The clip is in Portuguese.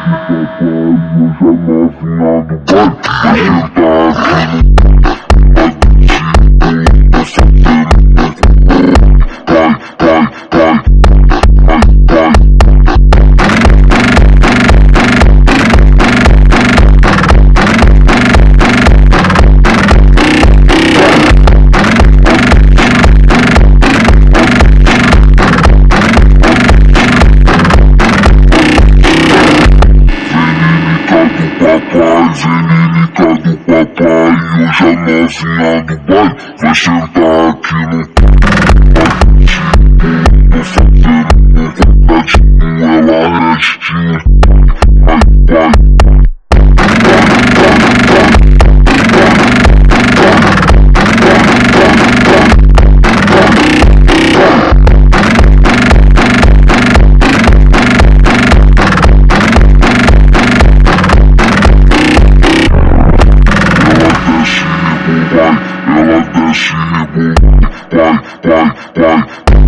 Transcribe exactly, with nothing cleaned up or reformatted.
novinha do baile, vai sentar aqui no tô fazendo um contatinho, ela restinho. Vai, vai. Ela desce e rebola, vai, vai, vai.